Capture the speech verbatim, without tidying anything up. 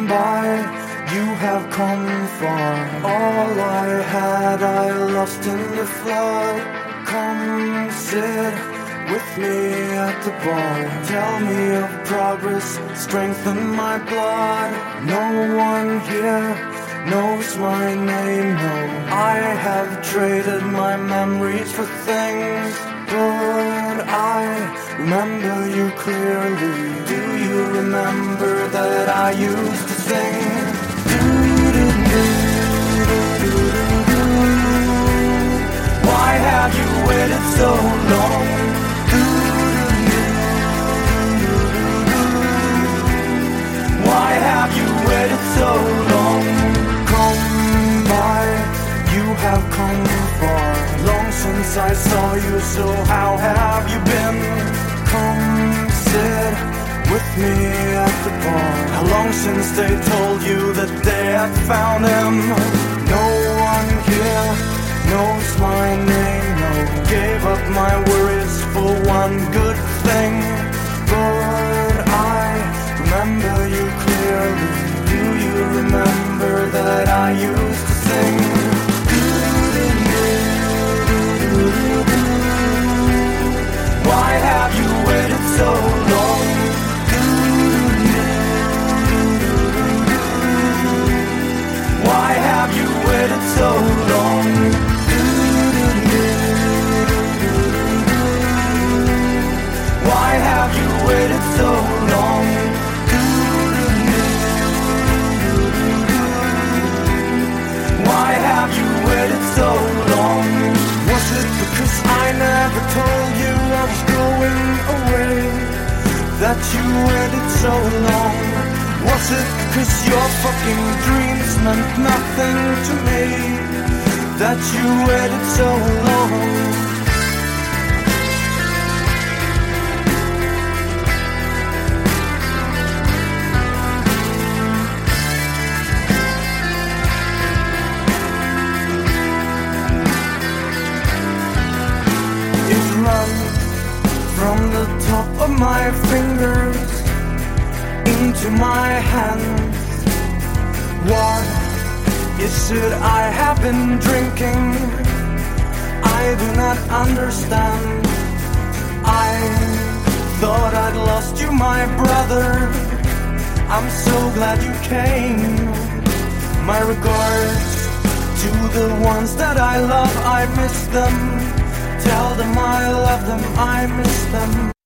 by, you have come far. All I had I lost in the flood. Come sit with me at the bar. Tell me of progress, strengthen my blood. No one here knows my name, no. I have traded my memories for things, but I remember you clearly. Do you remember that I used to sing? Why have you waited so long? Why have you waited so long? Come by, you have come far. Long since I saw you, so how have you been? Come sit with me at the bar. How long since they told you that they had found him? No one here knows my name, no. Gave up my worries for one good thing, but I remember you clearly. Do you remember that I used to sing? Why have you waited so long? Why have you waited so long? Why have you waited so long? Why have you waited so long? Was it because I never told you I was going away that you waited so long? Was it because your fucking dreams meant nothing to me that you waited so long? From the top of my fingers into my hands. What is it I have been drinking? I do not understand. I thought I'd lost you, my brother. I'm so glad you came. My regards to the ones that I love, I miss them. Tell them I love them, I miss them.